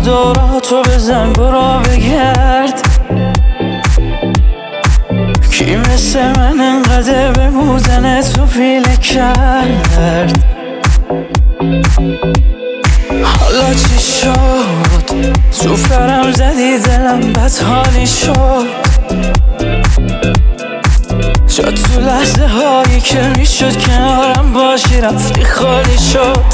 دوراتو بزن برو بگرد کی مثل من انقدر به بودن تو پیله کرد حالا چی شد تو فرم زدی دلم بدحالی شد شد تو لحظه هایی که میشد کنارم باشی رفتی خالی شد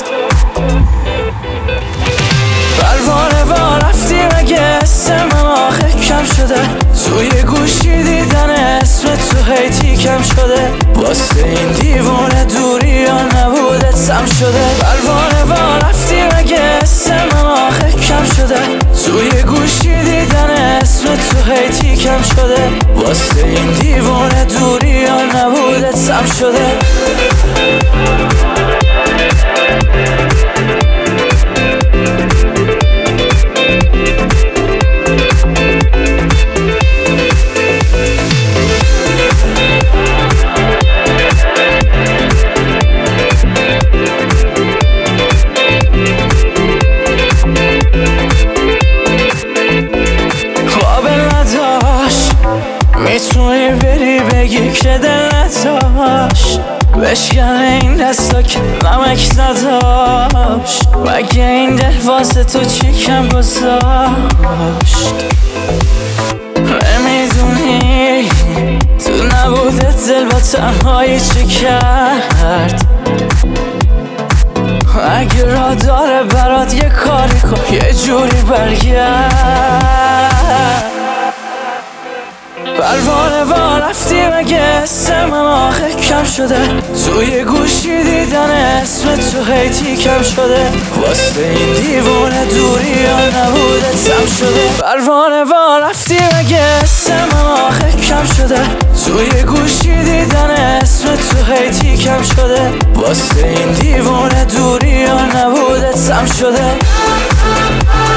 پروانه با رفتی مگه اسم من آخه کم شده توی گوشی دیدن اسم تو هیتی کم شده واسه این دیوونه دوری یا نبوده سم شده پروانه با رفتی مگه اسم من آخه کم شده توی گوشی دیدن اسم تو هیتی کم شده واسه این دیوونه دوری یا نبوده سم شده میتونی بری بگی که دل نداشت بشکن این دستا که نمک نداشت مگه این دل واسه تو چی کم گذاشت نمیدونی تو نبوده دل با تنهایی چی کرد اگه را داره برات یه کاری کن یه جوری برگرد پروانه با رفتی مگه اسم من آخه کم شده توی گوشی دیدن اسم تو هیتی کم شده واسه این دیوونه دوری یا نبوده سم شده پروانه با رفتی مگه اسم من آخه کم شده توی گوشی دیدن اسم تو هیتی کم شده واسه این دیوونه دوری یا نبوده سم شده